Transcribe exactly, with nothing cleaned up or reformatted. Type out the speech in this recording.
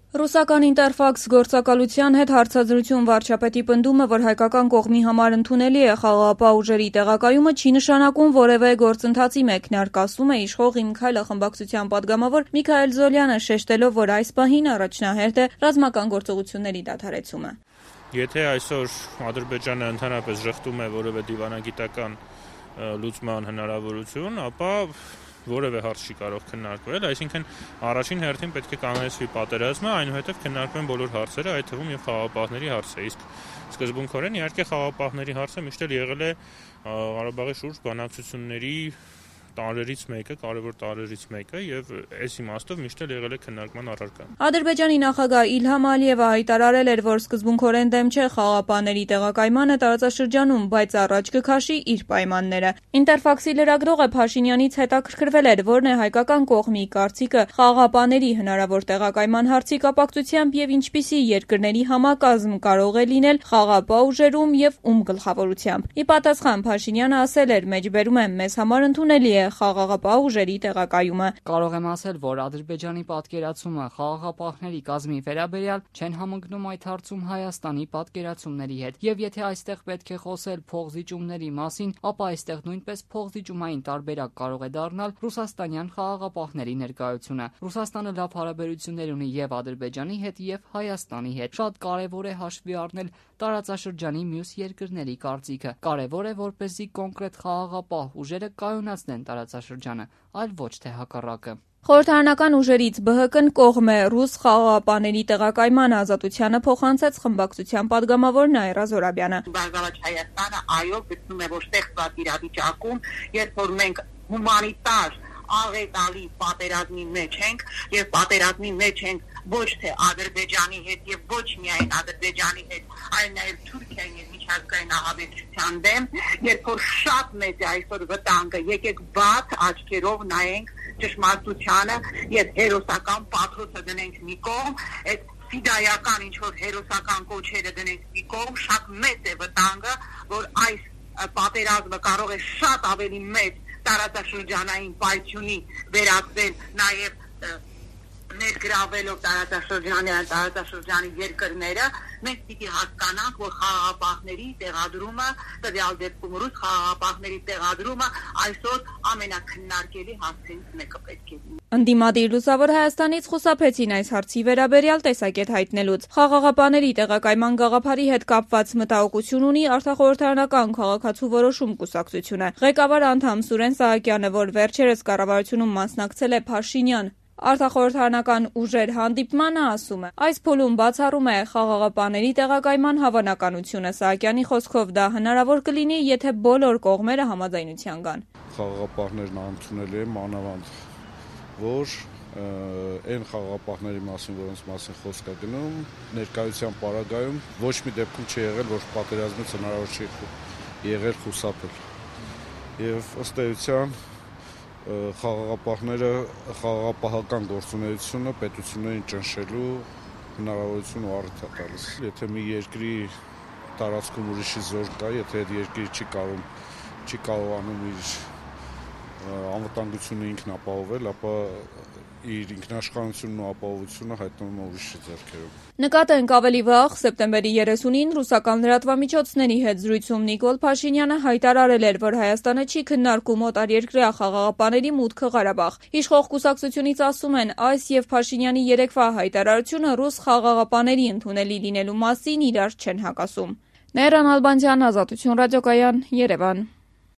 Ռուսական ինտերֆաքս գործակալության հետ հարցազրույցում վարչապետի պնդումը, որ հայկական կողմի համար ընդունելի է խաղաղապահ ուժերի տեղակայումը, չի նշանակում որևէ գործընթացի մեկնարկ, ասում է իշխող «Իմ քայլը» խմբակցության պատգամավոր Միքայել Զոլյանը, շեշտելով, որ այս պահին առաջնահերթ է ռազմական գործողությունների դադարեցումը։ Եթե այսօր Ադրբեջանը ընդհանրապես ժխտում է որևէ դիվանագիտական լուծման հնարավորություն, ապա որևէ հարց չի կարող քննարկվել, այսինքն առաջին հերթին պետք է կանգնեցվի պատերազմը, այնուհետև քննարկվեն բոլոր հարցերը, այդ թվում եւ խաղաղապահների հարցը, իսկ սկզբունքորեն իհարկե խաղաղապահների հարցը միշտ էլ եղել է Ղարաբաղի շուրջ բանակցությունների տարրերից մեկը, կարևոր տարրերից մեկը եւ այս իմաստով միշտ էլ եղել է քննարկման առարկա։ Ադրբեջանի նախագահ Իլհամ Ալիևը հայտարարել էր, որ սկզբունքորեն դեմ չէ խաղաղապահների տեղակայմանը տարածաշրջանում, բայց առաջ կքաշի իր պայմանները։ Ինտերֆաքսի լրագրողը Փաշինյանից հետաքրքրվել էր, որն է հայկական կողմի կարծիքը խաղաղապահների հնարավոր տեղակայման հարցի կապակցությամբ եւ ինչպիսի երկրների համակազմ կարող է լինել խաղաղապահ ուժերում եւ ում գլխավորությամբ։ Ի պատասխան Փաշինյանը ասել էր. «Մեջբերում եմ, մեզ համար ընդունելի է խաղաղապահ ուժերի տեղակայումը»։ Կարող եմ ասել, որ Ադրբեջանի պատկերացումը խաղաղապահների կազմի վերաբերյալ չեն համընկնում այդ հարցում Հայաստանի պատկերացումների հետ։ Եվ եթե այստեղ պետք է խոսել փողզիջումների մասին, ապա այստեղ նույնպես փողզիջումային տարբերակ կարող է դառնալ ռուսաստանյան խաղաղապահների ներկայությունը։ Ռուսաստանը լավ հարաբերություններ ունի եւ Ադրբեջանի հետ, եւ Հայաստանի հետ։ Շատ կարեւոր է հաշվի առնել տարածաշրջանի մյուս երկրների կարծիքը։ Կարեւոր է, որպեսզի կոնկրետ խաղաղապահ ուժերը կայունացնեն տարածաշրջանը, այլ ոչ թե հակառակը։ Խորհրդարանական ուժերից Բ Հ Կն կողմ է ռուս խաղաղապահների տեղակայման ազատությանը, փոխանցեց խմբակցության պատգամավոր Նաիրա Զորաբյանը։ Բարգավաճ Հայաստանը այո գտնում է, որ ստեղծված իրավիճակում, երբ որ մենք հումանիտար աղետալի պատերազմի մեջ ենք եւ պատերազմի մեջ ենք ոչ թե Ադրբեջանի հետ եւ ոչ միայն Ադրբեջանի հետ, այլ նաեւ Թուրքիայի եւ միջազգային ահաբեկչության դեմ, երբ որ շատ մեծ է այսօր վտանգը, եկեք բաց աչքերով նայենք ճշմարտությանը եւ հերոսական պաթոսը դնենք մի կողմ, այդ ֆիդայական ինչ որ հերոսական կոչերը դնենք մի կողմ, շատ մեծ է վտանգը, որ այս պատերազմը կարող է շատ ավելի մեծ տարածաշրջանային պայթյունի վերածվել նաև ներգրավելով տարածաշրջանի տարածաշրջանի երկրները, մենք պիտի հասկանանք, որ խաղաղապահների տեղադրումը, տվյալ դեպքում ռուս խաղաղապահների տեղադրումը այսօր ամենակննարկելի հարցերից մեկը պետք է լինի։ Ընդդիմադիր Լուսավոր Հայաստանից խուսափեցին այս հարցի վերաբերյալ տեսակետ հայտնելուց։ Խաղաղապահների տեղակայման գաղափարի հետ կապված մտահոգություն ունի արտախորհրդարանական քաղաքացու որոշում կուսակցությունը։ Ղեկավար անդամ Սուրեն Սահակյանը, որ վերջերս կառավարությունում մասնակցել է Փաշինյան արտախորհրդարանական ուժեր հանդիպմանը, ասում է. այս փուլում բացառում է խաղաղապահների տեղակայման հավանականությունը։ Սահակյանի խոսքով դա հնարավոր կլինի, եթե բոլոր կողմերը համաձայնության գան։ Խաղաղապահներն ընդունելի են մանավանդ, որ այն խաղաղապահների մասին, որոնց մասին խոսք է գնում, ներկայության պարագայում ոչ մի դեպքում չի եղել, որ պատերազմից հնարավոր չի եղել խուսափել։ Եվ ըստ էության խաղաղապահները խաղաղապահական գործունեությունը պետություններին ճնշելու հնարավորություն ու առիթ է տալիս։ Եթե մի երկրի տարածքում ուրիշի զոր կա, եթե այդ երկիրը չի կարող չի կարողանում իր անվտանգությունը ինքն ապահովել, ապա իր ինքնաշխատությունն ու ապահովությունը հայտնում է ուրիշի ձեռքերում։ Նկատենք ավելի վաղ, սեպտեմբերի երեսունին ռուսական լրատվամիջոցների հետ զրույցում Նիկոլ Փաշինյանը հայտարարել էր, որ Հայաստանը չի քննարկում օտարերկրյա խաղաղապահների մուտքը Ղարաբաղ։ Իշխող կուսակցությունից ասում են, այս եւ Փաշինյանի երեկվա հայտարարությունը ռուս խաղաղապահների ընդունելի լինելու մասին իրար չեն հակասում։ Նեյրան Ալբանդյան, Ազատություն ռադիոկայան, Երևան։